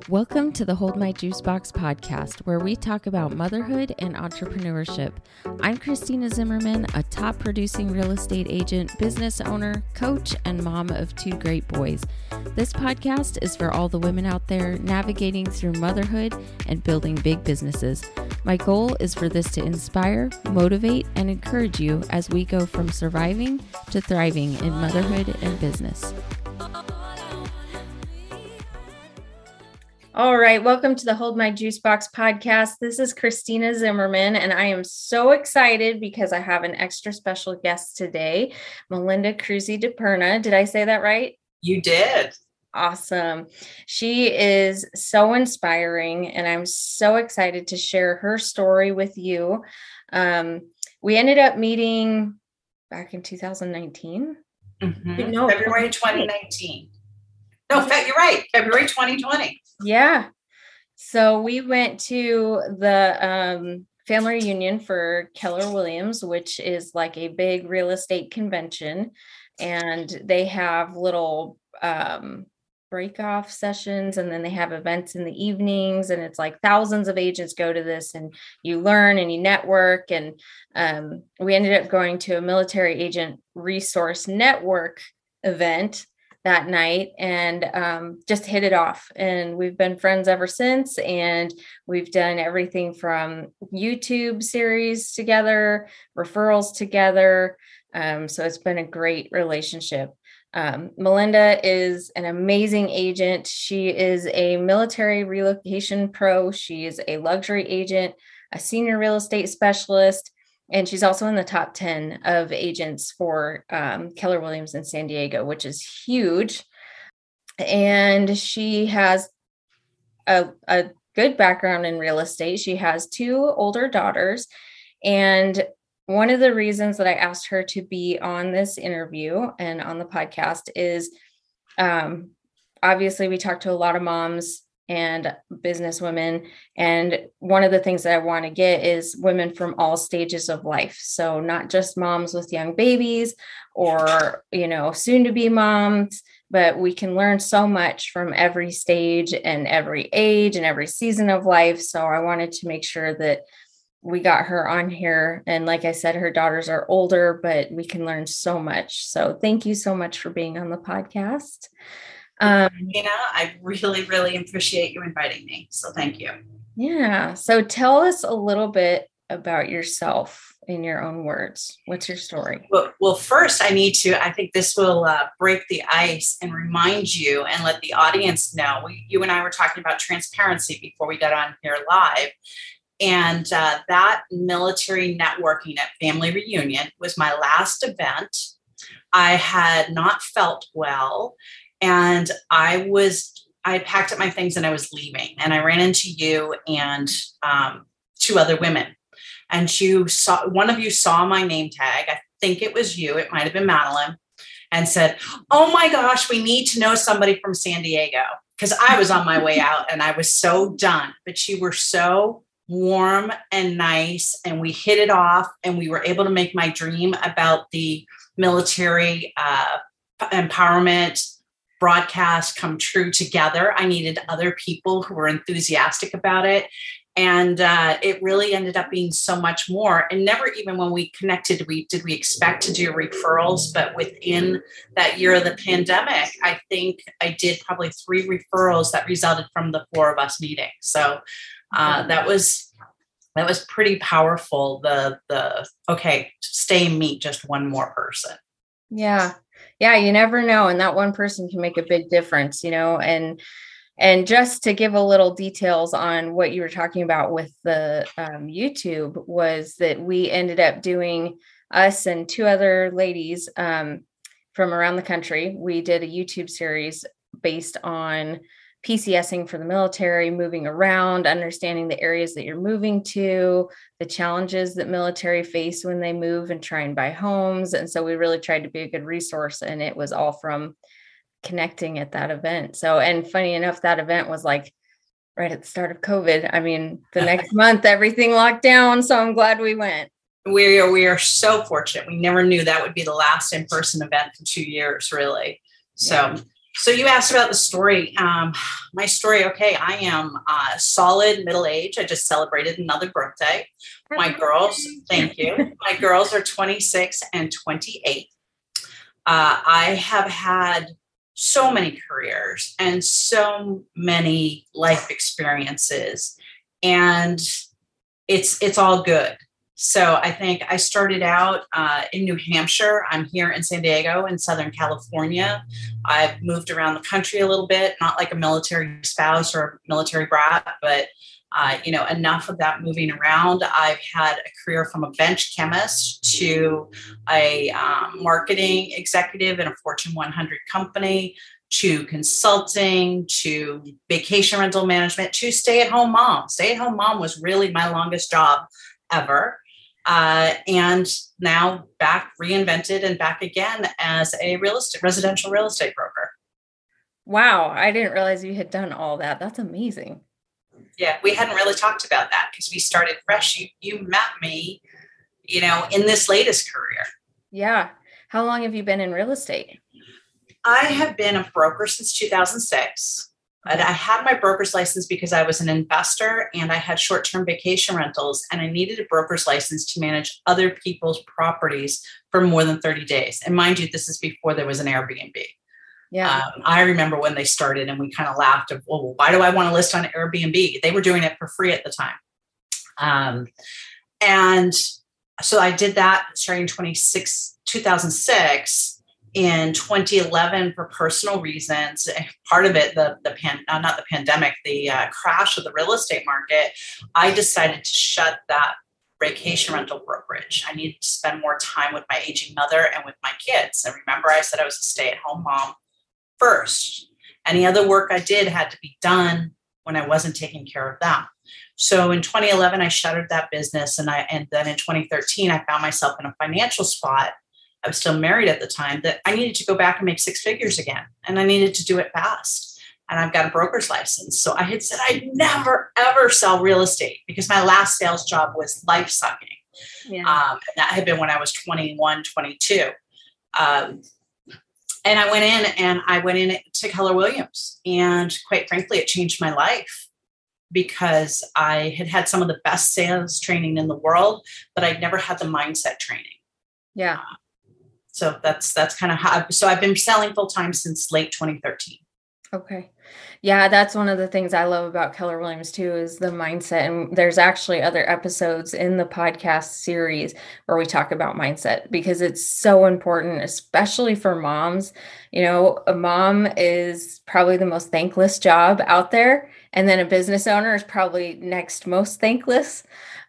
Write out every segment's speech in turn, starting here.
Welcome to the Hold My Juice Box podcast, where we talk about motherhood and entrepreneurship. I'm Christina Zimmerman, a top producing real estate agent, business owner, coach, and mom of two great boys. This podcast is for all the women out there navigating through motherhood and building big businesses. My goal is for this to inspire, motivate, and encourage you as we go from surviving to thriving in motherhood and business. All right, welcome to the Hold My Juice Box podcast. This is Christina Zimmerman, and I am so excited because I have an extra special guest today, Melinda Cruzy DePerna. Did I say that right? You did. Awesome. She is so inspiring, and I'm so excited to share her story with you. We ended up meeting back in 2019. No, February 2019. No, you're right. February 2020. Yeah. So we went to the family reunion for Keller Williams, which is like a big real estate convention. And they have little break-off sessions, and then they have events in the evenings. And it's like thousands of agents go to this, and you learn and you network. And we ended up going to a military agent resource network event that night and just hit it off. And we've been friends ever since. And we've done everything from YouTube series together, referrals together. So it's been a great relationship. Melinda is an amazing agent. She is a military relocation pro. She is a luxury agent, a senior real estate specialist. And she's also in the top 10 of agents for Keller Williams in San Diego, which is huge. And she has a good background in real estate. She has two older daughters. And one of the reasons that I asked her to be on this interview and on the podcast is obviously we talked to a lot of moms and business women. And one of the things that I want to get is women from all stages of life. So not just moms with young babies or, soon to be moms, but we can learn so much from every stage and every age and every season of life. So I wanted to make sure that we got her on here. And like I said, her daughters are older, but we can learn so much. So thank you so much for being on the podcast. I really, really appreciate you inviting me. So thank you. Yeah. So tell us a little bit about yourself in your own words. What's your story? Well, first I think this will break the ice and remind you and let the audience know. You and I were talking about transparency before we got on here live. And that military networking at Family Reunion was my last event. I had not felt well. And I packed up my things and I was leaving, and I ran into you and two other women, and one of you saw my name tag. I think it was you. It might've been Madeline, and said, "Oh my gosh, we need to know somebody from San Diego." Cause I was on my way out and I was so done, but you were so warm and nice, and we hit it off, and we were able to make my dream about the military empowerment broadcast come true together. I needed other people who were enthusiastic about it. And it really ended up being so much more. And never even when we connected, did we expect to do referrals. But within that year of the pandemic, I think I did probably 3 referrals that resulted from the 4 of us meeting. So that was pretty powerful. Okay, stay and meet just one more person. Yeah. Yeah, you never know. And that one person can make a big difference, and just to give a little details on what you were talking about with the YouTube was that we ended up doing, us and 2 other ladies from around the country. We did a YouTube series based on PCSing for the military, moving around, understanding the areas that you're moving to, the challenges that military face when they move and try and buy homes. And so we really tried to be a good resource, and it was all from connecting at that event. So, and funny enough, that event was like right at the start of COVID. I mean, the next month, everything locked down. So I'm glad we went. We are so fortunate. We never knew that would be the last in-person event in 2 years, really. So So you asked about the story. My story, okay, I am solid middle age. I just celebrated another birthday. My girls, thank you. My girls are 26 and 28. I have had so many careers and so many life experiences, and it's all good. So I think I started out in New Hampshire. I'm here in San Diego in Southern California. I've moved around the country a little bit, not like a military spouse or military brat, but enough of that moving around. I've had a career from a bench chemist to a marketing executive in a Fortune 100 company, to consulting, to vacation rental management, to stay-at-home mom. Stay-at-home mom was really my longest job ever. And now back reinvented and back again as a residential real estate broker. Wow. I didn't realize you had done all that. That's amazing. Yeah. We hadn't really talked about that because we started fresh. You met me, in this latest career. Yeah. How long have you been in real estate? I have been a broker since 2006. And I had my broker's license because I was an investor and I had short-term vacation rentals, and I needed a broker's license to manage other people's properties for more than 30 days. And mind you, this is before there was an Airbnb. Yeah. I remember when they started and we kind of laughed of, well, why do I want to list on Airbnb? They were doing it for free at the time. And so I did that starting in 2006. In 2011, for personal reasons, part of it, not the pandemic, the crash of the real estate market, I decided to shut that vacation rental brokerage. I needed to spend more time with my aging mother and with my kids. And remember, I said I was a stay-at-home mom first. Any other work I did had to be done when I wasn't taking care of them. So in 2011, I shuttered that business, and then in 2013, I found myself in a financial spot. I was still married at the time, that I needed to go back and make six figures again. And I needed to do it fast. And I've got a broker's license. So I had said I'd never, ever sell real estate because my last sales job was life sucking. Yeah. And that had been when I was 21, 22. And I went in to Keller Williams. And quite frankly, it changed my life because I had had some of the best sales training in the world, but I'd never had the mindset training. Yeah. So that's kind of how, so I've been selling full time since late 2013. Okay. Yeah, that's one of the things I love about Keller Williams too, is the mindset. And there's actually other episodes in the podcast series where we talk about mindset because it's so important, especially for moms. A mom is probably the most thankless job out there. And then a business owner is probably next most thankless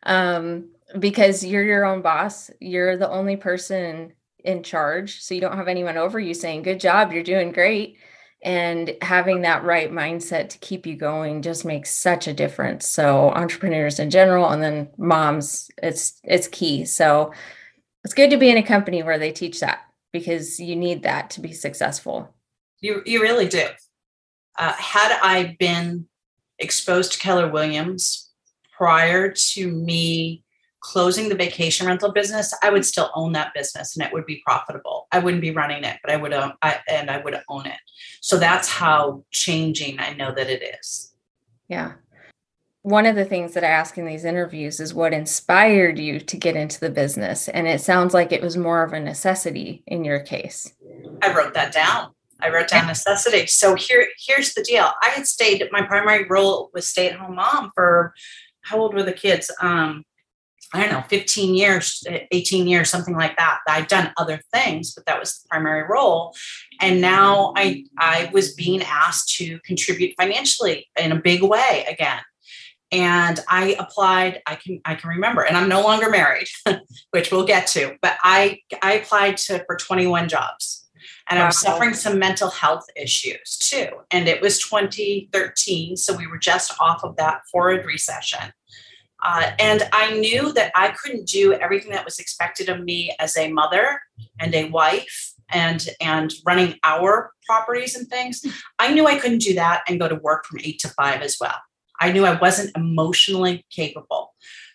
because you're your own boss. You're the only person in charge. So you don't have anyone over you saying, good job, you're doing great. And having that right mindset to keep you going just makes such a difference. So entrepreneurs in general, and then moms, it's key. So it's good to be in a company where they teach that because you need that to be successful. You really do. Had I been exposed to Keller Williams prior to me closing the vacation rental business, I would still own that business and it would be profitable. I wouldn't be running it, but I would own it. So that's how changing I know that it is. Yeah. One of the things that I ask in these interviews is what inspired you to get into the business. And it sounds like it was more of a necessity in your case. I wrote that down. I wrote down necessity. So here's the deal. My primary role was stay-at-home mom for, how old were the kids? I don't know, 15 years, 18 years, something like that. I'd done other things, but that was the primary role. And now I was being asked to contribute financially in a big way again. And I applied, I can remember, and I'm no longer married, which we'll get to, but I applied for 21 jobs. And I was suffering some mental health issues too. And it was 2013. So we were just off of that horrid recession. And I knew that I couldn't do everything that was expected of me as a mother and a wife and running our properties and things. I knew I couldn't do that and go to work from 8 to 5 as well. I knew I wasn't emotionally capable.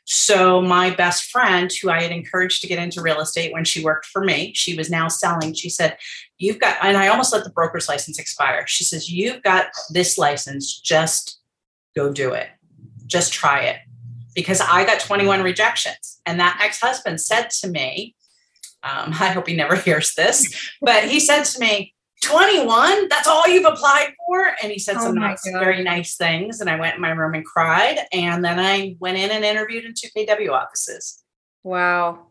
So my best friend, who I had encouraged to get into real estate when she worked for me, she was now selling. She said, you've got, and I almost let the broker's license expire. She says, you've got this license, just go do it. Just try it. Because I got 21 rejections. And that ex-husband said to me, I hope he never hears this, but he said to me, 21, that's all you've applied for? And he said some very nice things. And I went in my room and cried. And then I went in and interviewed in 2KW offices. Wow.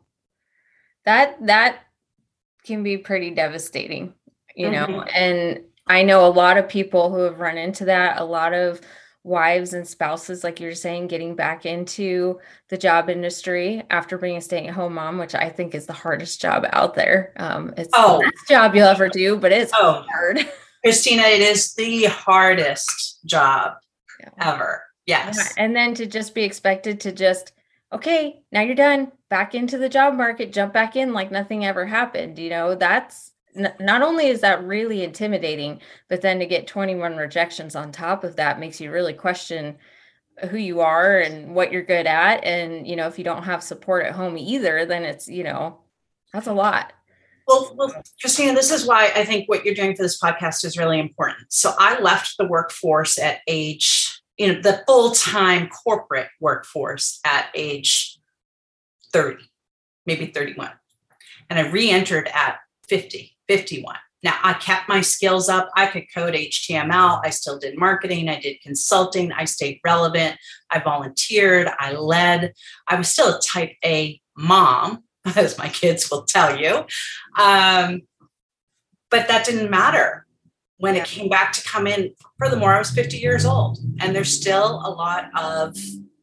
That can be pretty devastating, you know, and I know a lot of people who have run into that, a lot of wives and spouses, like you're saying, getting back into the job industry after being a stay-at-home mom, which I think is the hardest job out there. It's the best job you'll ever do, but it's hard. Christina, it is the hardest job ever. Yes. Yeah. And then to just be expected to just, okay, now you're done, back into the job market, jump back in like nothing ever happened. You know, that's not only is that really intimidating, but then to get 21 rejections on top of that makes you really question who you are and what you're good at. And, you know, if you don't have support at home either, then it's, you know, that's a lot. Well, Christina, this is why I think what you're doing for this podcast is really important. So I left the workforce at age, you know, the full-time corporate workforce at age 30, maybe 31. And I re-entered at 51. Now I kept my skills up. I could code HTML. I still did marketing. I did consulting. I stayed relevant. I volunteered. I led. I was still a type A mom, as my kids will tell you. But that didn't matter when it came back to come in. Furthermore, I was 50 years old, and there's still a lot of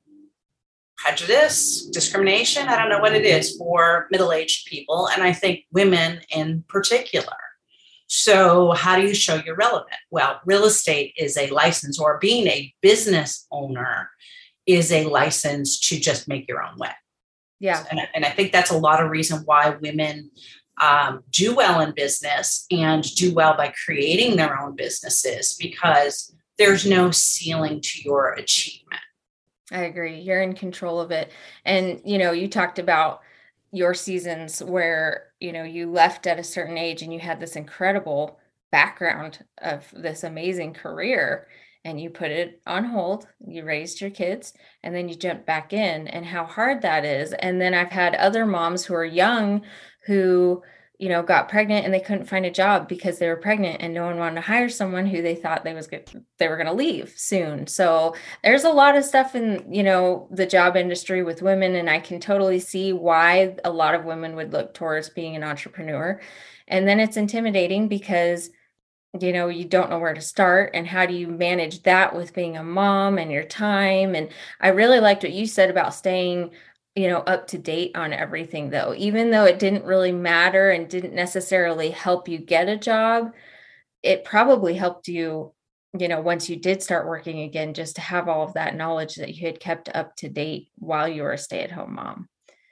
prejudice, discrimination. I don't know what it is for middle-aged people. And I think women in particular. So how do you show you're relevant? Well, real estate is a license, or being a business owner is a license to just make your own way. Yeah. And I think that's a lot of reason why women do well in business and do well by creating their own businesses, because there's no ceiling to your achievement. I agree. You're in control of it. And, you know, you talked about your seasons where, you know, you left at a certain age and you had this incredible background of this amazing career, and you put it on hold, you raised your kids, and then you jumped back in, and how hard that is. And then I've had other moms who are young who, you know, got pregnant and they couldn't find a job because they were pregnant, and no one wanted to hire someone who they thought they were going to leave soon. So there's a lot of stuff in, you know, the job industry with women. And I can totally see why a lot of women would look towards being an entrepreneur. And then it's intimidating because, you know, you don't know where to start, and how do you manage that with being a mom and your time. And I really liked what you said about staying, you know, up to date on everything, though, even though it didn't really matter and didn't necessarily help you get a job, it probably helped you, you know, once you did start working again, just to have all of that knowledge that you had kept up to date while you were a stay-at-home mom.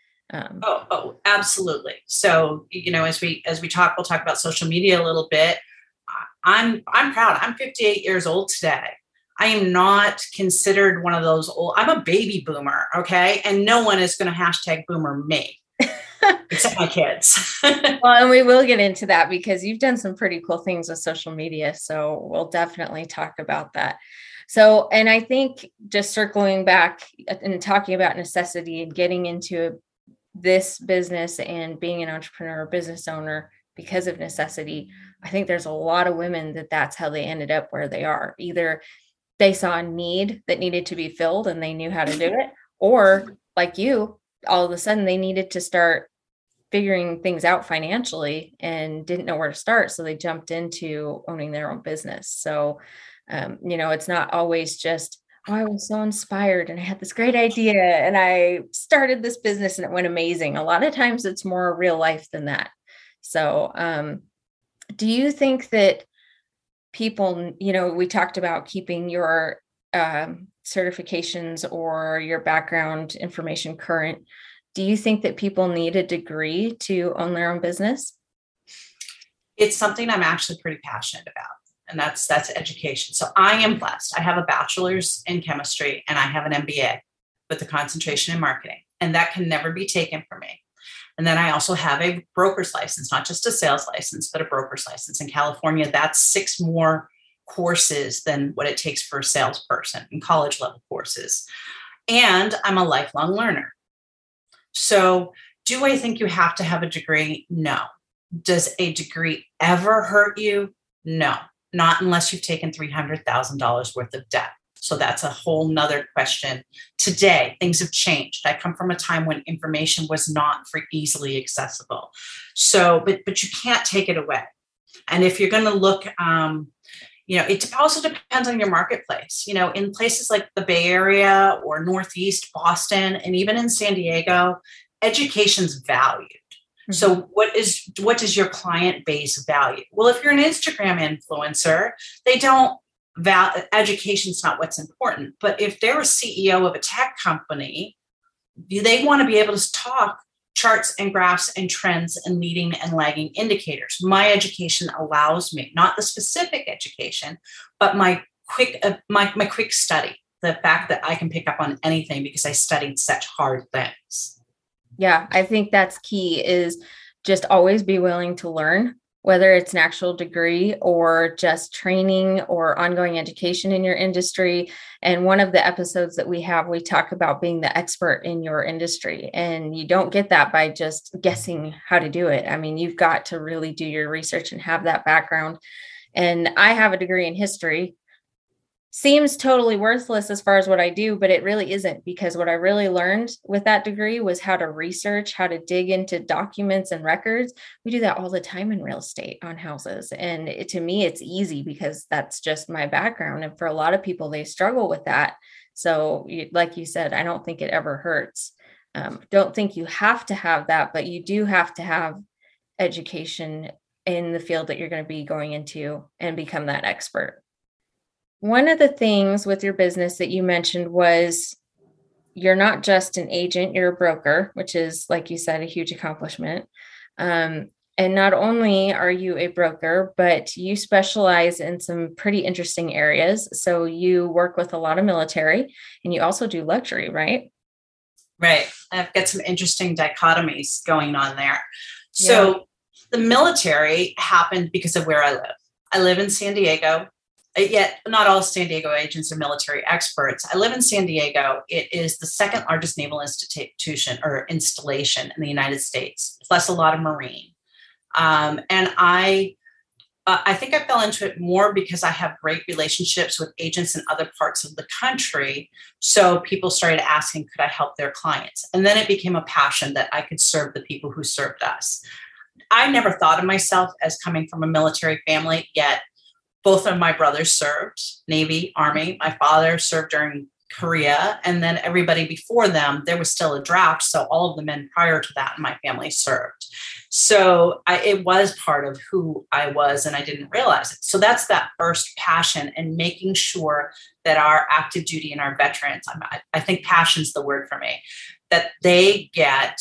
Absolutely. So, you know, as we talk, we'll talk about social media a little bit. I'm proud. I'm 58 years old today. I am not considered one of those old, I'm a baby boomer. Okay. And no one is going to hashtag boomer me, except my kids. Well, and we will get into that because you've done some pretty cool things with social media. So we'll definitely talk about that. So, and I think just circling back and talking about necessity and getting into this business and being an entrepreneur or business owner because of necessity, I think there's a lot of women that's how they ended up where they are. Either they saw a need that needed to be filled and they knew how to do it, or like you, all of a sudden they needed to start figuring things out financially and didn't know where to start. So they jumped into owning their own business. So, you know, it's not always just, oh, I was so inspired and I had this great idea and I started this business and it went amazing. A lot of times it's more real life than that. So, do you think that people, you know, we talked about keeping your certifications or your background information current. Do you think that people need a degree to own their own business? It's something I'm actually pretty passionate about, and that's education. So I am blessed. I have a bachelor's in chemistry and I have an MBA. with a concentration in marketing. And that can never be taken from me. And then I also have a broker's license, not just a sales license, but a broker's license. In California, that's 6 more courses than what it takes for a salesperson in college level courses. And I'm a lifelong learner. So do I think you have to have a degree? No. Does a degree ever hurt you? No, not unless you've taken $300,000 worth of debt. So that's a whole nother question. Today, things have changed. I come from a time when information was not easily accessible. So, but you can't take it away. And if you're going to look, it also depends on your marketplace. In places like the Bay Area or Northeast, Boston, and even in San Diego, education's valued. Mm-hmm. So what does your client base value? Well, if you're an Instagram influencer, they don't education's not what's important. But if they're a CEO of a tech company, they want to be able to talk charts and graphs and trends and leading and lagging indicators. My education allows me, not the specific education, but my quick study, the fact that I can pick up on anything because I studied such hard things. Yeah, I think that's key, is just always be willing to learn, whether it's an actual degree or just training or ongoing education in your industry. And one of the episodes that we talk about being the expert in your industry. And you don't get that by just guessing how to do it. I mean, you've got to really do your research and have that background. And I have a degree in history. Seems totally worthless as far as what I do, but it really isn't, because what I really learned with that degree was how to research, how to dig into documents and records. We do that all the time in real estate on houses. And to me, it's easy because that's just my background. And for a lot of people, they struggle with that. So like you said, I don't think it ever hurts. Don't think you have to have that, but you do have to have education in the field that you're going to be going into and become that expert. One of the things with your business that you mentioned was you're not just an agent, you're a broker, which is, like you said, a huge accomplishment. And not only are you a broker, but you specialize in some pretty interesting areas. So you work with a lot of military, and you also do luxury, right? Right. I've got some interesting dichotomies going on there. So The military happened because of where I live. I live in San Diego. Yet not all San Diego agents are military experts. I live in San Diego. It is the second largest naval institution or installation in the United States, plus a lot of Marine. And I think I fell into it more because I have great relationships with agents in other parts of the country. So people started asking, could I help their clients? And then it became a passion that I could serve the people who served us. I never thought of myself as coming from a military family, yet both of my brothers served, Navy, Army. My father served during Korea, and then everybody before them, there was still a draft. So all of the men prior to that in my family served. So it was part of who I was, and I didn't realize it. So that's that first passion, and making sure that our active duty and our veterans, I think passion's the word for me, that they get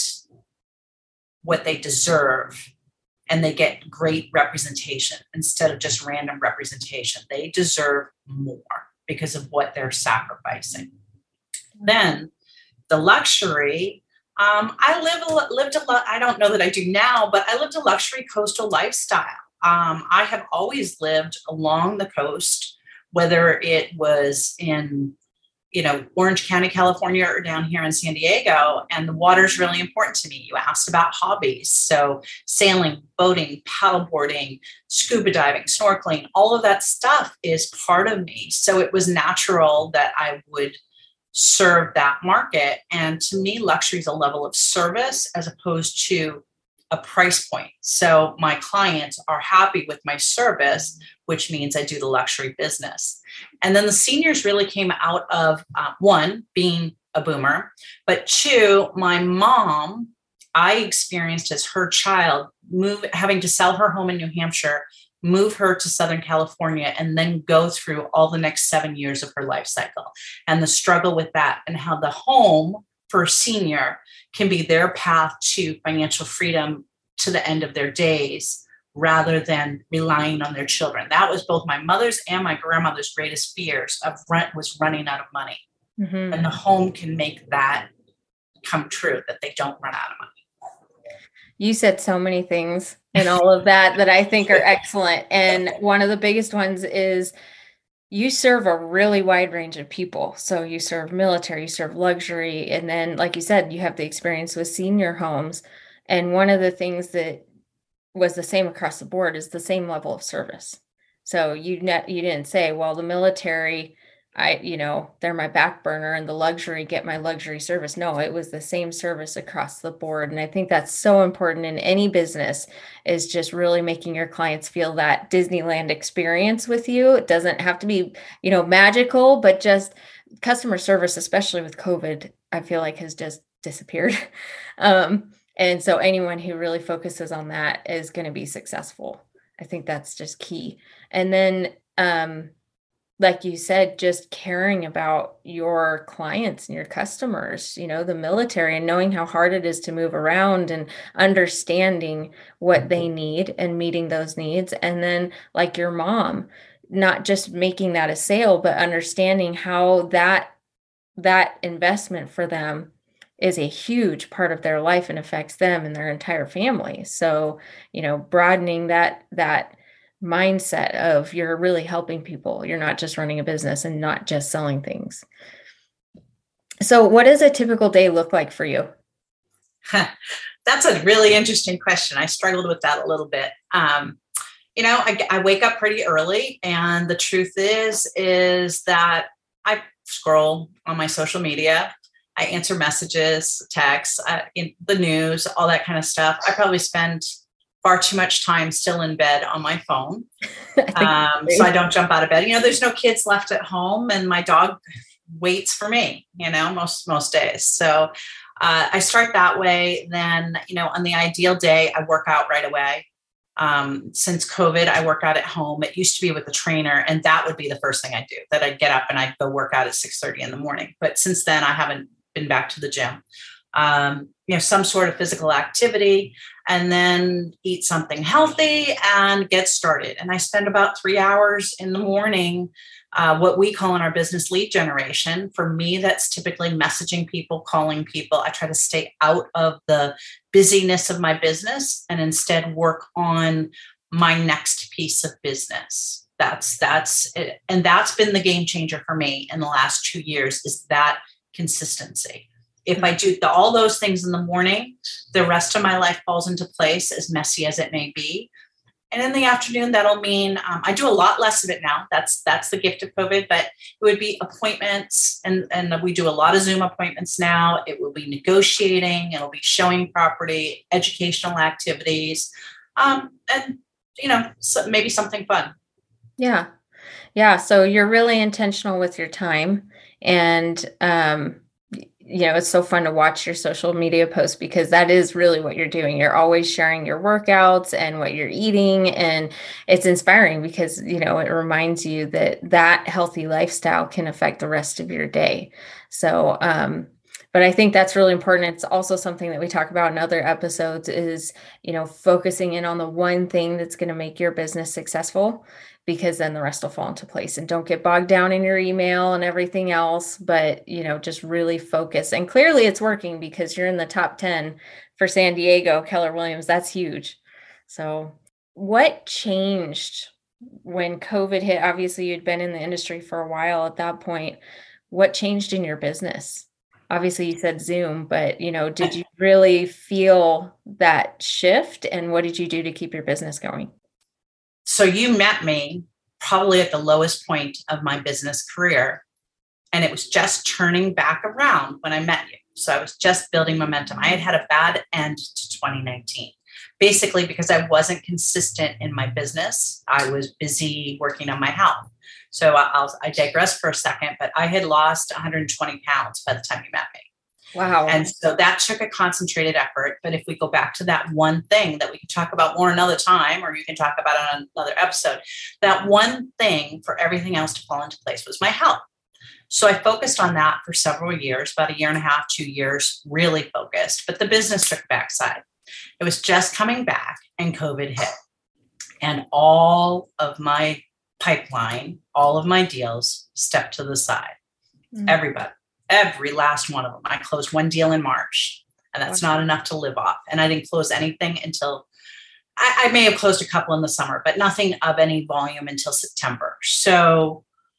what they deserve. And they get great representation instead of just random representation. They deserve more because of what they're sacrificing. Then the luxury, I lived a lot. I don't know that I do now, but I lived a luxury coastal lifestyle. I have always lived along the coast, whether it was in Orange County, California, or down here in San Diego. And the water is really important to me. You asked about hobbies. So sailing, boating, paddleboarding, scuba diving, snorkeling, all of that stuff is part of me. So it was natural that I would serve that market. And to me, luxury is a level of service as opposed to a price point. So my clients are happy with my service, which means I do the luxury business. And then the seniors really came out of one, being a boomer, but two, my mom, I experienced as her child having to sell her home in New Hampshire, move her to Southern California, and then go through all the next 7 years of her life cycle and the struggle with that, and how the home for a senior can be their path to financial freedom to the end of their days, rather than relying on their children. That was both my mother's and my grandmother's greatest fears of running out of money. Mhm. And the home can make that come true, that they don't run out of money. You said so many things and all of that that I think are excellent. And one of the biggest ones is you serve a really wide range of people. So you serve military, you serve luxury, and then, like you said, you have the experience with senior homes. And one of the things that was the same across the board is the same level of service. So you didn't say, well, the military, they're my back burner, and the luxury get my luxury service. No, it was the same service across the board. And I think that's so important in any business, is just really making your clients feel that Disneyland experience with you. It doesn't have to be, magical, but just customer service, especially with COVID, I feel like has just disappeared. And so anyone who really focuses on that is going to be successful. I think that's just key. And then, like you said, just caring about your clients and your customers, the military, and knowing how hard it is to move around and understanding what they need and meeting those needs. And then, like your mom, not just making that a sale, but understanding how that investment for them is a huge part of their life and affects them and their entire family. So, broadening that mindset of you're really helping people. You're not just running a business and not just selling things. So what does a typical day look like for you? That's a really interesting question. I struggled with that a little bit. I wake up pretty early, and the truth is that I scroll on my social media. I answer messages, texts, in the news, all that kind of stuff. I probably spend far too much time still in bed on my phone. So I don't jump out of bed. There's no kids left at home, and my dog waits for me, most days. So I start that way. Then, on the ideal day, I work out right away. Since COVID, I work out at home. It used to be with a trainer, and that would be the first thing I do, that I'd get up and I'd go work out at 6:30 in the morning. But since then, I haven't been back to the gym. Some sort of physical activity, and then eat something healthy and get started. And I spend about 3 hours in the morning, what we call in our business lead generation. For me, that's typically messaging people, calling people. I try to stay out of the busyness of my business and instead work on my next piece of business. That's it. And that's been the game changer for me in the last 2 years, is that consistency. If I do all those things in the morning, the rest of my life falls into place, as messy as it may be. And in the afternoon, that'll mean I do a lot less of it now. That's the gift of COVID, but it would be appointments. And we do a lot of Zoom appointments now. It will be negotiating. It'll be showing property, educational activities, and, so maybe something fun. Yeah. Yeah. So you're really intentional with your time. And, it's so fun to watch your social media posts, because that is really what you're doing. You're always sharing your workouts and what you're eating. And it's inspiring because, it reminds you that healthy lifestyle can affect the rest of your day. So, but I think that's really important. It's also something that we talk about in other episodes is, focusing in on the one thing that's going to make your business successful, because then the rest will fall into place. And don't get bogged down in your email and everything else, but, just really focus. And clearly it's working, because you're in the top 10 for San Diego, Keller Williams. That's huge. So what changed when COVID hit? Obviously, you'd been in the industry for a while at that point. What changed in your business? Obviously, you said Zoom, but, did you really feel that shift? And what did you do to keep your business going? So you met me probably at the lowest point of my business career, and it was just turning back around when I met you. So I was just building momentum. I had a bad end to 2019, basically because I wasn't consistent in my business. I was busy working on my health. So I digress for a second, but I had lost 120 pounds by the time you met me. Wow. And so that took a concentrated effort. But if we go back to that one thing that we can talk about more another time, or you can talk about it on another episode, that one thing for everything else to fall into place was my health. So I focused on that for several years, about 1.5 years, 2 years, really focused. But the business took a backside. It was just coming back, and COVID hit. And all of my pipeline, all of my deals stepped to the side. Everybody. every last one of them. I closed one deal in March, and that's not enough to live off. And I didn't close anything until I may have closed a couple in the summer, but nothing of any volume until September. So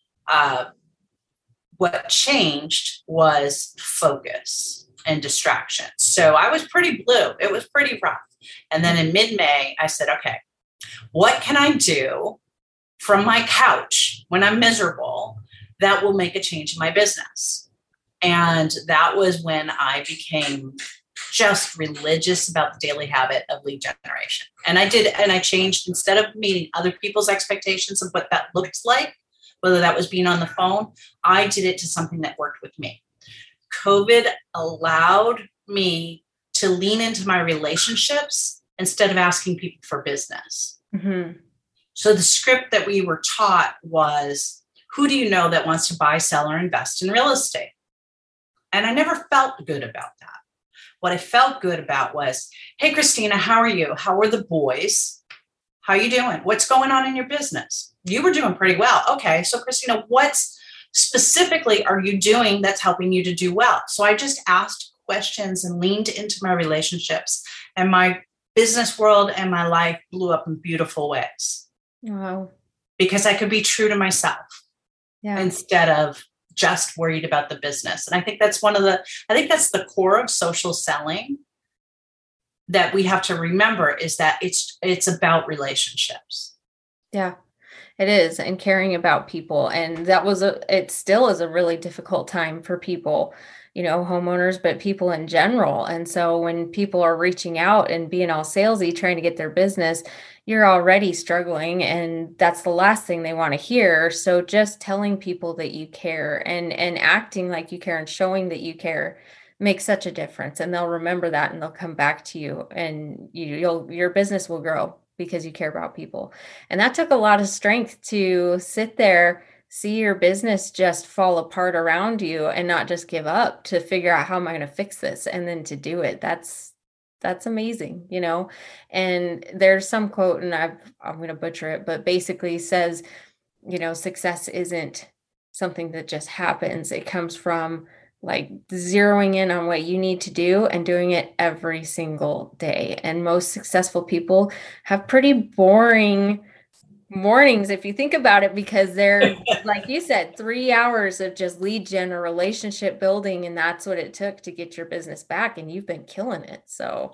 what changed was focus and distraction. So I was pretty blue. It was pretty rough. And then in mid-May, I said, okay, what can I do from my couch when I'm miserable that will make a change in my business? And that was when I became just religious about the daily habit of lead generation. And I changed, instead of meeting other people's expectations of what that looked like, whether that was being on the phone, I did it to something that worked with me. COVID allowed me to lean into my relationships instead of asking people for business. Mm-hmm. So the script that we were taught was, who do you know that wants to buy, sell, or invest in real estate? And I never felt good about that. What I felt good about was, hey, Christina, how are you? How are the boys? How are you doing? What's going on in your business? You were doing pretty well. Okay, so Christina, what specifically are you doing that's helping you to do well? So I just asked questions and leaned into my relationships, and my business world and my life blew up in beautiful ways. Wow. Because I could be true to myself instead of just worried about the business. And I think that's that's the core of social selling that we have to remember, is that it's about relationships. Yeah, it is. And caring about people. And it still is a really difficult time for people, homeowners, but people in general. And so when people are reaching out and being all salesy, trying to get their business, you're already struggling, and that's the last thing they want to hear. So just telling people that you care and acting like you care and showing that you care makes such a difference. And they'll remember that, and they'll come back to you, and your business will grow because you care about people. And that took a lot of strength to sit there, see your business just fall apart around you, and not just give up, to figure out, how am I going to fix this? And then to do it. That's amazing, and there's some quote, and I'm going to butcher it, but basically says, success isn't something that just happens. It comes from like zeroing in on what you need to do and doing it every single day. And most successful people have pretty boring mornings, if you think about it, because they're, like you said, 3 hours of just lead gen or relationship building. And that's what it took to get your business back. And you've been killing it. So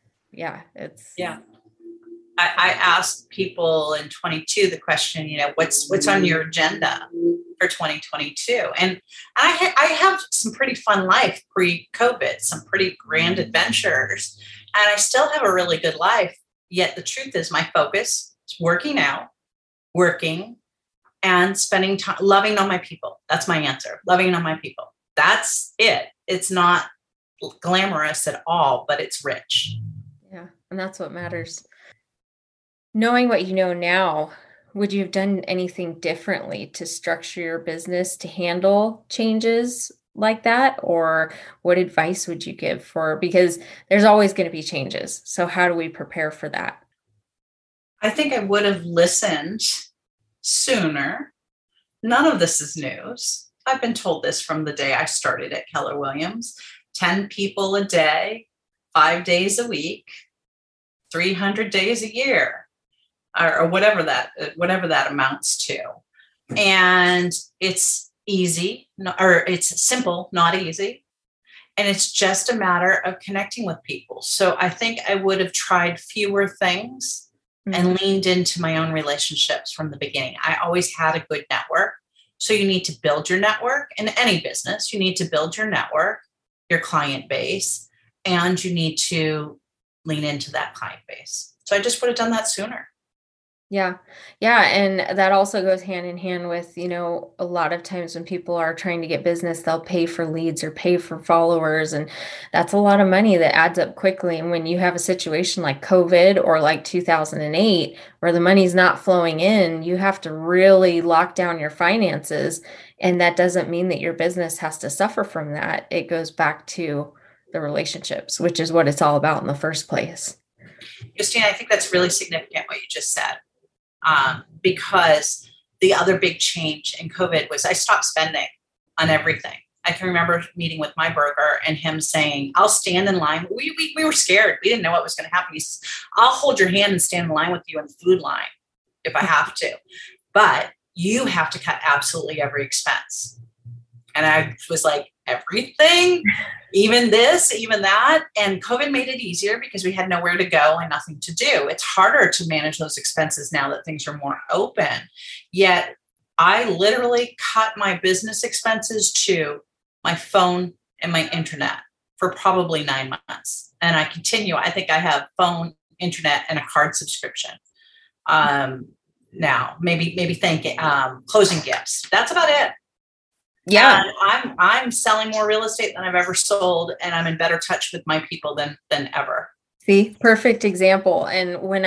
I asked people in 22 the question, what's on your agenda for 2022? And I have some pretty fun life pre-COVID, some pretty grand adventures, and I still have a really good life. Yet the truth is, my focus is working out, working, and spending time loving on my people. That's my answer. Loving on my people. That's it. It's not glamorous at all, but it's rich. Yeah. And that's what matters. Knowing what you know now, would you have done anything differently to structure your business to handle changes like that? Or what advice would you give because there's always going to be changes. So how do we prepare for that? I think I would have listened sooner. None of this is news. I've been told this from the day I started at Keller Williams. 10 people a day, 5 days a week, 300 days a year, or whatever that amounts to. And it's easy, or it's simple, not easy. And it's just a matter of connecting with people. So I think I would have tried fewer things and leaned into my own relationships from the beginning. I always had a good network. So you need to build your network in any business. You need to build your network, your client base, and you need to lean into that client base. So I just would have done that sooner. Yeah. Yeah. And that also goes hand in hand with, a lot of times when people are trying to get business, they'll pay for leads or pay for followers. And that's a lot of money that adds up quickly. And when you have a situation like COVID or like 2008, where the money's not flowing in, you have to really lock down your finances. And that doesn't mean that your business has to suffer from that. It goes back to the relationships, which is what it's all about in the first place. Christina, I think that's really significant what you just said. Because the other big change in COVID was I stopped spending on everything. I can remember meeting with my broker and him saying, I'll stand in line. We were scared. We didn't know what was going to happen. He says, I'll hold your hand and stand in line with you in the food line if I have to. But you have to cut absolutely every expense. And I was like, everything, even this, even that. And COVID made it easier because we had nowhere to go and nothing to do. It's harder to manage those expenses now that things are more open. Yet I literally cut my business expenses to my phone and my internet for probably 9 months. And I continue. I think I have phone, internet, and a card subscription. Now, maybe closing gifts. That's about it. Yeah. I'm selling more real estate than I've ever sold, and I'm in better touch with my people than ever. See, perfect example. And when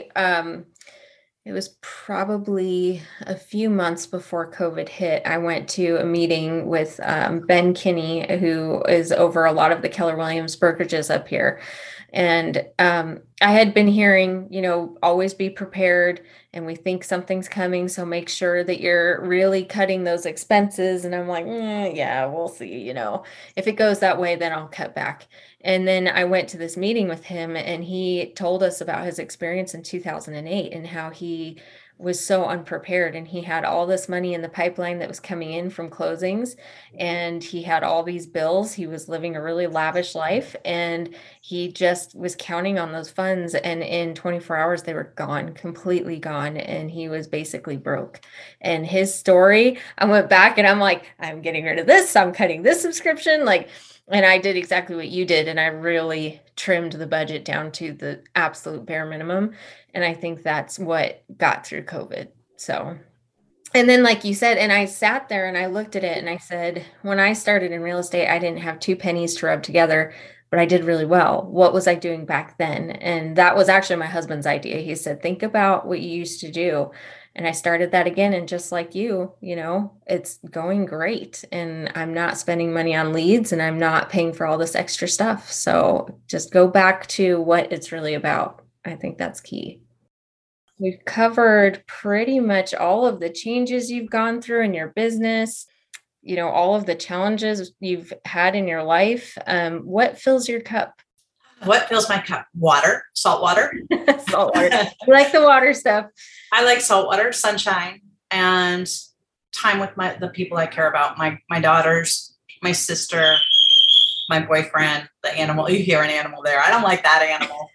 it was probably a few months before COVID hit, I went to a meeting with Ben Kinney, who is over a lot of the Keller Williams brokerages up here. And I had been hearing, always be prepared, and we think something's coming. So make sure that you're really cutting those expenses. And I'm like, yeah, we'll see. If it goes that way, then I'll cut back. And then I went to this meeting with him, and he told us about his experience in 2008 and how he was so unprepared, and he had all this money in the pipeline that was coming in from closings, and he had all these bills. He was living a really lavish life, and he just was counting on those funds, and in 24 hours they were gone, completely gone, and he was basically broke. And his story, I went back and I'm like, I'm getting rid of this, I'm cutting this subscription, and I did exactly what you did. And I really trimmed the budget down to the absolute bare minimum. And I think that's what got through COVID. So, and then like you said, and I sat there and I looked at it and I said, when I started in real estate, I didn't have 2 pennies to rub together, but I did really well. What was I doing back then? And that was actually my husband's idea. He said, think about what you used to do. And I started that again. And just like you, it's going great. And I'm not spending money on leads, and I'm not paying for all this extra stuff. So just go back to what it's really about. I think that's key. We've covered pretty much all of the changes you've gone through in your business, all of the challenges you've had in your life. What fills your cup? What fills my cup? Water, salt water. Salt water. You like the water stuff. I like salt water, sunshine, and time with the people I care about. My daughters, my sister, my boyfriend, the animal. You hear an animal there. I don't like that animal.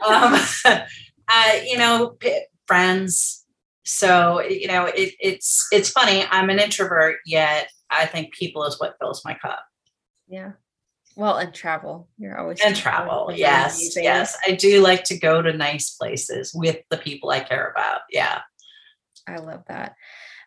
Friends. So, it's funny. I'm an introvert, yet I think people is what fills my cup. Yeah. Well, and travel. You're always travel. Yes. Yes. I do like to go to nice places with the people I care about. Yeah. I love that.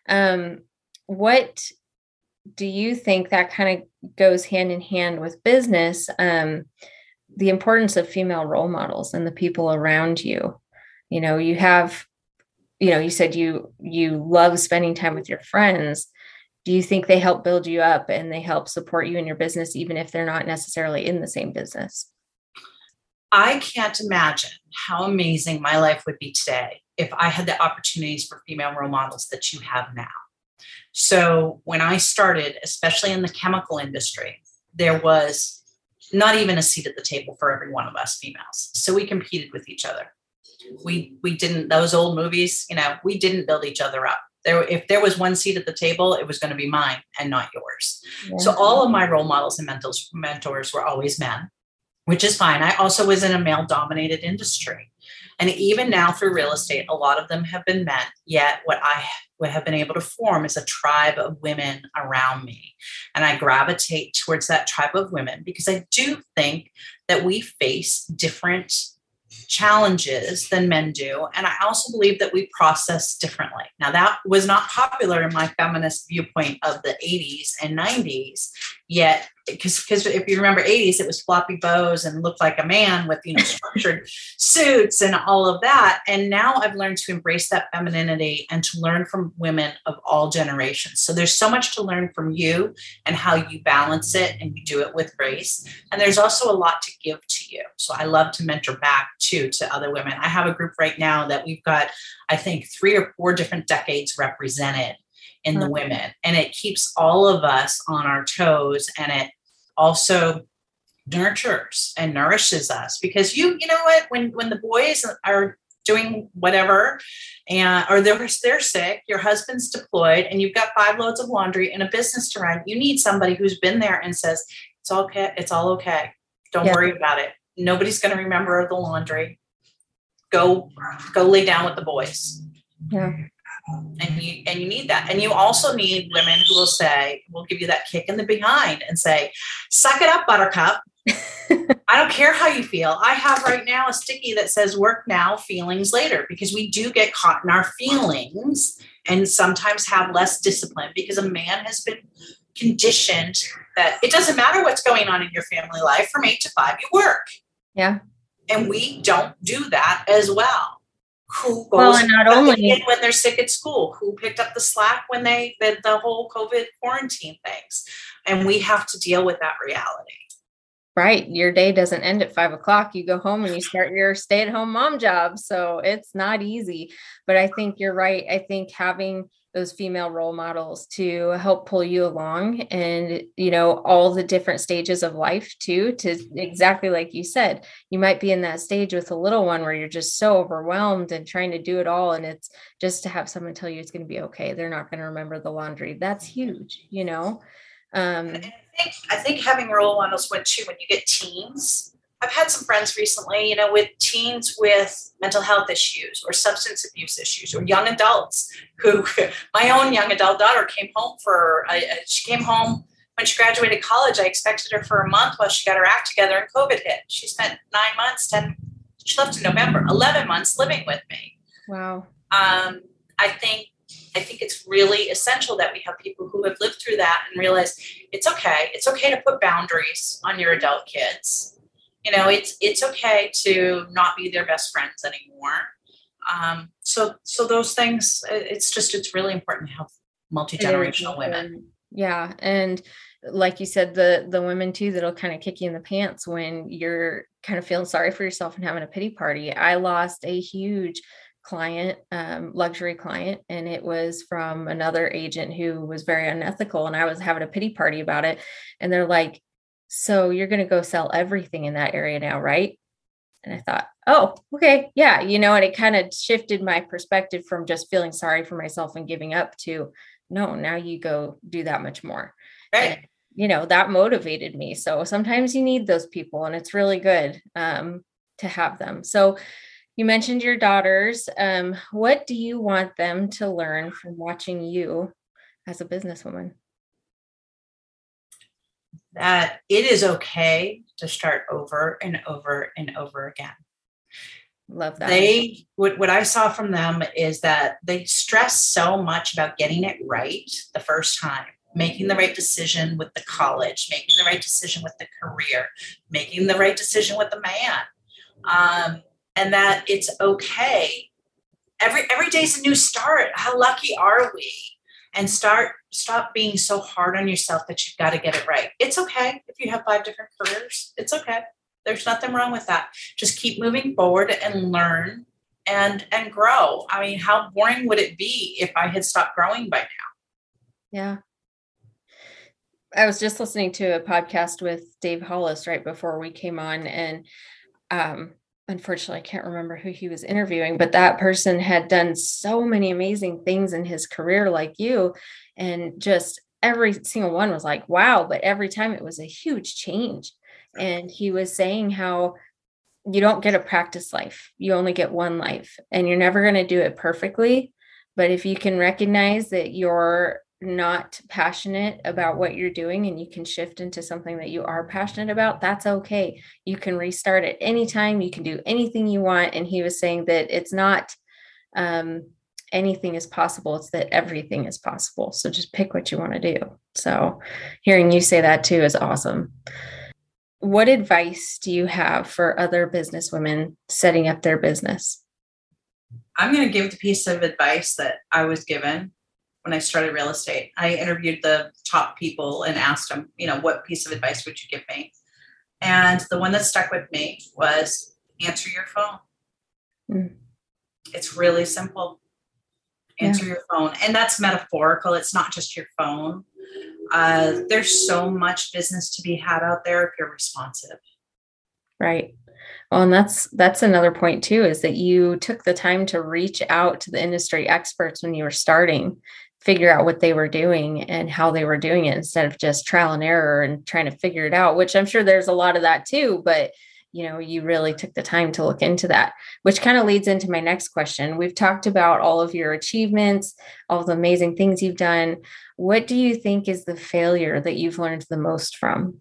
What do you think that kind of goes hand in hand with business? The importance of female role models and the people around you. You have, you said you love spending time with your friends. Do you think they help build you up and they help support you in your business, even if they're not necessarily in the same business? I can't imagine how amazing my life would be today if I had the opportunities for female role models that you have now. So when I started, especially in the chemical industry, there was not even a seat at the table for every one of us females. So we competed with each other. We didn't, those old movies, we didn't build each other up. If there was one seat at the table, it was going to be mine and not yours. Yeah. So all of my role models and mentors were always men, which is fine. I also was in a male-dominated industry. And even now through real estate, a lot of them have been men. Yet what I have been able to form is a tribe of women around me. And I gravitate towards that tribe of women because I do think that we face different challenges than men do. And I also believe that we process differently. Now, that was not popular in my feminist viewpoint of the 80s and 90s, yet, because if you remember 80s, it was floppy bows and looked like a man with, structured suits and all of that. And now I've learned to embrace that femininity and to learn from women of all generations. So there's so much to learn from you and how you balance it and you do it with grace. And there's also a lot to give to you. So I love to mentor back too to other women. I have a group right now that we've got, I think, 3 or 4 different decades represented in the women. And it keeps all of us on our toes. And it also nurtures and nourishes us, because you know what, when the boys are doing whatever, and or they're sick, your husband's deployed, and you've got 5 loads of laundry and a business to run, you need somebody who's been there and says, it's okay, it's all okay, don't worry about it, nobody's going to remember the laundry, go lay down with the boys. And you need that. And you also need women who will give you that kick in the behind and say, suck it up, buttercup. I don't care how you feel. I have right now a sticky that says work now, feelings later, because we do get caught in our feelings and sometimes have less discipline, because a man has been conditioned that it doesn't matter what's going on in your family life, from 8 to 5, you work. Yeah. And we don't do that as well. Who goes and not only when they're sick at school, who picked up the slack when the whole COVID quarantine things. And we have to deal with that reality. Right. Your day doesn't end at 5 o'clock. You go home and you start your stay-at-home mom job. So it's not easy, but I think you're right. I think having those female role models to help pull you along, and, all the different stages of life too, to exactly like you said, you might be in that stage with a little one where you're just so overwhelmed and trying to do it all. And it's just to have someone tell you it's going to be okay. They're not going to remember the laundry. That's huge, I think having role models when you get teens. I've had some friends recently, with teens with mental health issues or substance abuse issues, or young adults who, my own young adult daughter came home she came home when she graduated college. I expected her for a month while she got her act together and COVID hit. She spent 9 months, she left in November, 11 months living with me. Wow. I think it's really essential that we have people who have lived through that and realize it's okay. It's okay to put boundaries on your adult kids. It's okay to not be their best friends anymore. So those things, it's really important to have multi-generational women. Yeah. And like you said, the women too, that'll kind of kick you in the pants when you're kind of feeling sorry for yourself and having a pity party. I lost a huge client, luxury client, and it was from another agent who was very unethical, and I was having a pity party about it. And they're like, so you're going to go sell everything in that area now, right? And I thought, oh, okay. Yeah. And it kind of shifted my perspective from just feeling sorry for myself and giving up to, no, now you go do that much more. Right. And, that motivated me. So sometimes you need those people, and it's really good to have them. So you mentioned your daughters. What do you want them to learn from watching you as a businesswoman? That it is okay to start over and over and over again. Love that. What I saw from them is that they stress so much about getting it right the first time, making the right decision with the college, making the right decision with the career, making the right decision with the man. And that it's okay. Every day's a new start. How lucky are we? And stop being so hard on yourself that you've got to get it right. It's okay if you have 5 different careers. It's okay. There's nothing wrong with that. Just keep moving forward and learn and grow. I mean, how boring would it be if I had stopped growing by now? Yeah. I was just listening to a podcast with Dave Hollis right before we came on, and unfortunately, I can't remember who he was interviewing, but that person had done so many amazing things in his career like you. And just every single one was like, wow. But every time it was a huge change. And he was saying how you don't get a practice life. You only get one life, and you're never going to do it perfectly. But if you can recognize that you're not passionate about what you're doing and you can shift into something that you are passionate about, that's okay. You can restart at any time. You can do anything you want. And he was saying that it's not anything is possible. It's that everything is possible. So just pick what you want to do. So hearing you say that too is awesome. What advice do you have for other businesswomen setting up their business? I'm going to give the piece of advice that I was given when I started real estate. I interviewed the top people and asked them, what piece of advice would you give me? And the one that stuck with me was answer your phone. It's really simple. answer your phone. And that's metaphorical. It's not just your phone. There's so much business to be had out there if you're responsive. Right. Well, and that's another point too, is that you took the time to reach out to the industry experts when you were starting, figure out what they were doing and how they were doing it instead of just trial and error and trying to figure it out, which I'm sure there's a lot of that too, but you really took the time to look into that, which kind of leads into my next question. We've talked about all of your achievements, all the amazing things you've done. What do you think is the failure that you've learned the most from?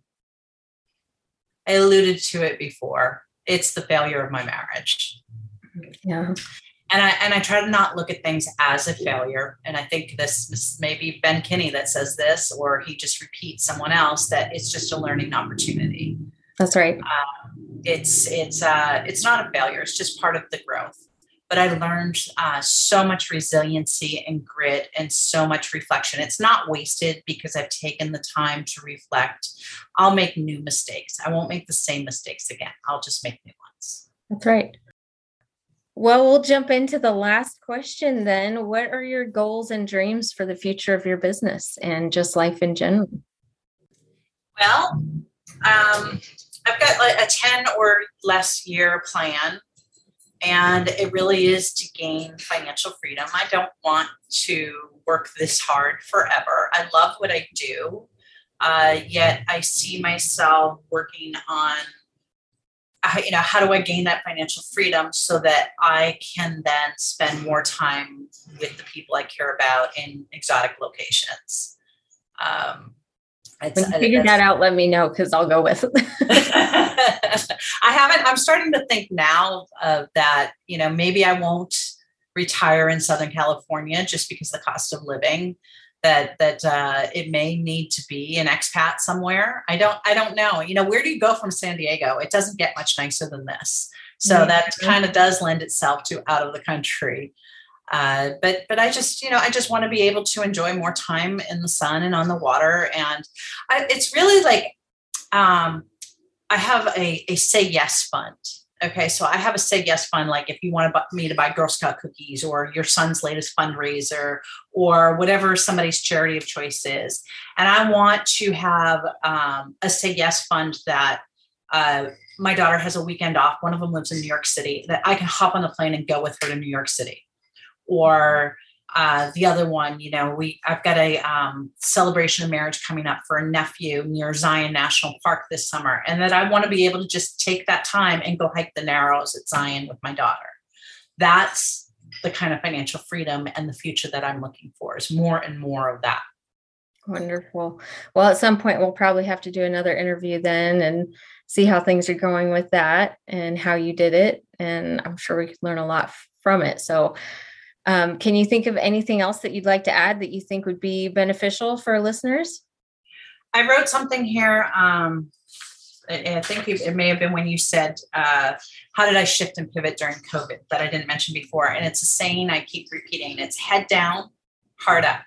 I alluded to it before. It's the failure of my marriage. Yeah. And I try to not look at things as a failure. And I think this may be Ben Kinney that says this, or he just repeats someone else, that it's just a learning opportunity. That's right. It's not a failure. It's just part of the growth. But I learned so much resiliency and grit and so much reflection. It's not wasted because I've taken the time to reflect. I'll make new mistakes. I won't make the same mistakes again. I'll just make new ones. That's right. Well, we'll jump into the last question then. What are your goals and dreams for the future of your business and just life in general? Well, I've got like a 10 or less year plan, and it really is to gain financial freedom. I don't want to work this hard forever. I love what I do, yet I see myself working on how do I gain that financial freedom so that I can then spend more time with the people I care about in exotic locations. When you figure that out, let me know, because I'll go with it. I'm starting to think now that, maybe I won't retire in Southern California just because of the cost of living. That it may need to be an expat somewhere. I don't know. Where do you go from San Diego? It doesn't get much nicer than this. So that kind of does lend itself to out of the country. But I just want to be able to enjoy more time in the sun and on the water. And it's really like, I have a say yes fund. Okay. So I have a say yes fund. Like if you want me to buy Girl Scout cookies or your son's latest fundraiser or whatever somebody's charity of choice is. And I want to have a say yes fund that my daughter has a weekend off. One of them lives in New York City, that I can hop on the plane and go with her to New York City. Or the other one, I've got a celebration of marriage coming up for a nephew near Zion National Park this summer. And that I want to be able to just take that time and go hike the Narrows at Zion with my daughter. That's the kind of financial freedom and the future that I'm looking for, is more and more of that. Wonderful. Well, at some point, we'll probably have to do another interview then and see how things are going with that and how you did it. And I'm sure we could learn a lot from it. So can you think of anything else that you'd like to add that you think would be beneficial for listeners? I wrote something here. I think it may have been when you said, how did I shift and pivot during COVID, that I didn't mention before. And it's a saying I keep repeating. It's head down, heart up.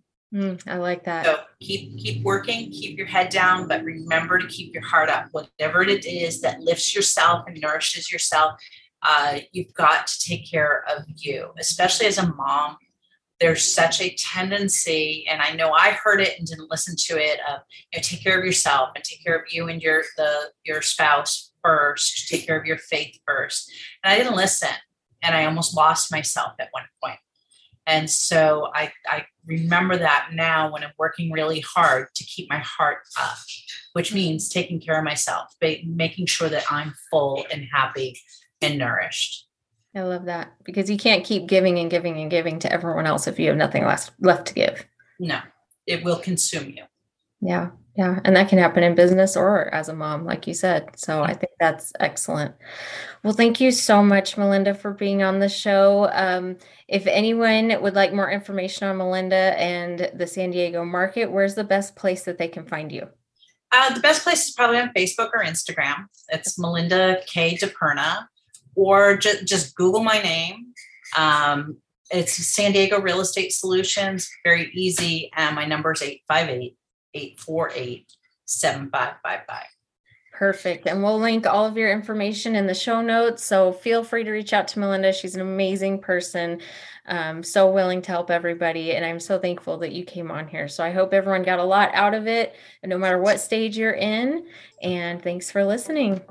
I like that. So keep working, keep your head down, but remember to keep your heart up. Whatever it is that lifts yourself and nourishes yourself, you've got to take care of you, especially as a mom. There's such a tendency, and I know I heard it and didn't listen to it, of take care of yourself and take care of you and your spouse first, take care of your faith first. And I didn't listen, and I almost lost myself at one point. And so I remember that now when I'm working really hard to keep my heart up, which means taking care of myself, making sure that I'm full and happy and nourished. I love that, because you can't keep giving and giving and giving to everyone else if you have nothing left to give. No, it will consume you. Yeah. Yeah. And that can happen in business or as a mom, like you said. So I think that's excellent. Well, thank you so much, Melinda, for being on the show. If anyone would like more information on Melinda and the San Diego market, where's the best place that they can find you? The best place is probably on Facebook or Instagram. It's Melinda K. DePerna, or just Google my name. It's San Diego Real Estate Solutions. Very easy. And my number is 858-848-7555. Perfect. And we'll link all of your information in the show notes. So feel free to reach out to Melinda. She's an amazing person. So willing to help everybody. And I'm so thankful that you came on here. So I hope everyone got a lot out of it, no matter what stage you're in. And thanks for listening.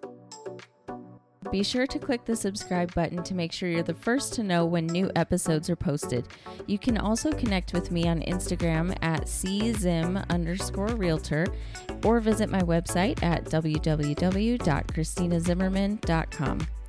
Be sure to click the subscribe button to make sure you're the first to know when new episodes are posted. You can also connect with me on Instagram at czim_realtor or visit my website at www.christinazimmerman.com.